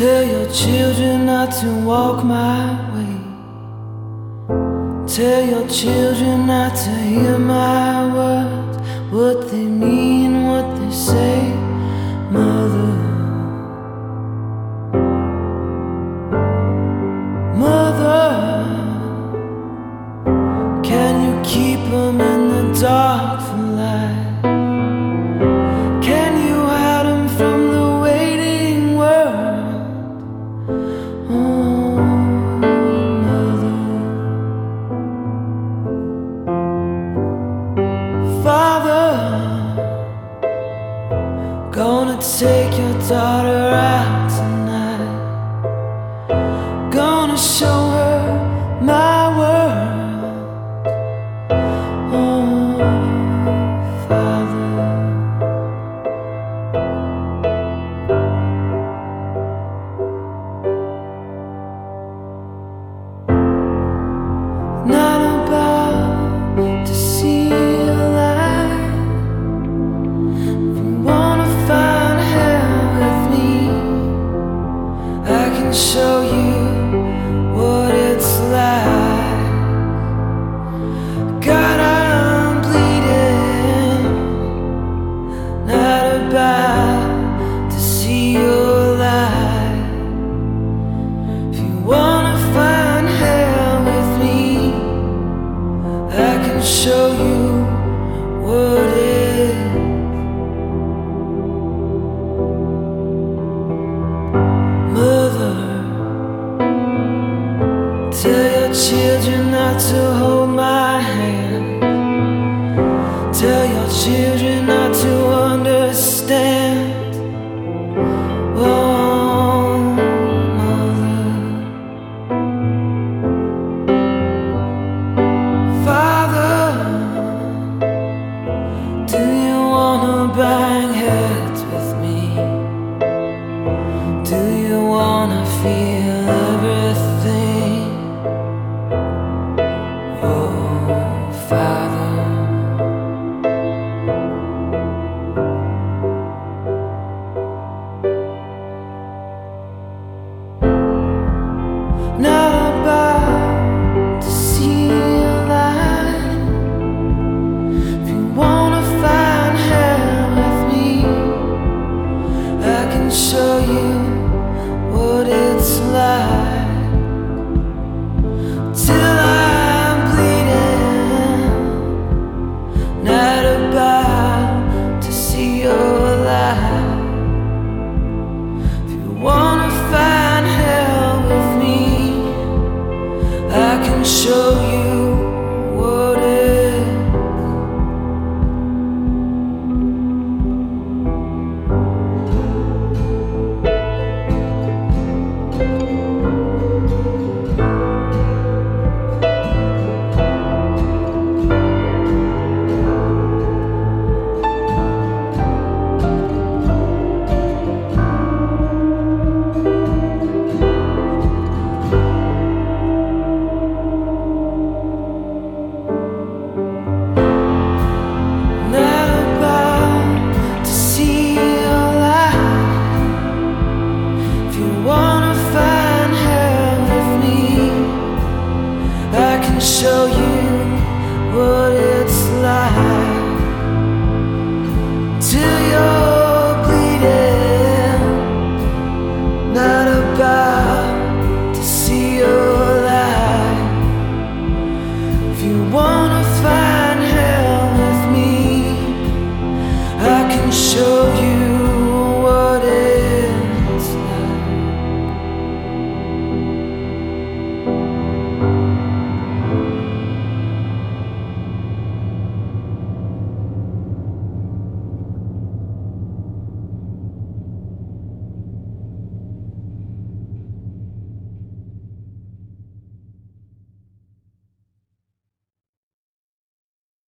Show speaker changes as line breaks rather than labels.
Tell your children not to walk my way. Tell your children not to hear my words, what they mean, what they say, Mother. Mother, can you keep them in the dark for life? Can you hide them from the waiting world? Oh, Mother. Father, gonna take your daughter out tonight. Gonna show her my world. Oh, Father. Not about to see a light. If you wanna find hell with me, I can show you what it's like. God, I'm bleeding. Not about to see your light. If you wanna find hell with me, I can show you what it is. Mother, tell your children not to hold my hand. Tell your children not to understand. Oh, Mother. Father, do you wanna bang heads with me? Do you wanna feel everything? Oh, Father. Not about to see a light. If you wanna find hell with me, I can show you what it's like. Till I'm bleeding. Not about to see your light. If you wanna find hell with me, I can show you what it is.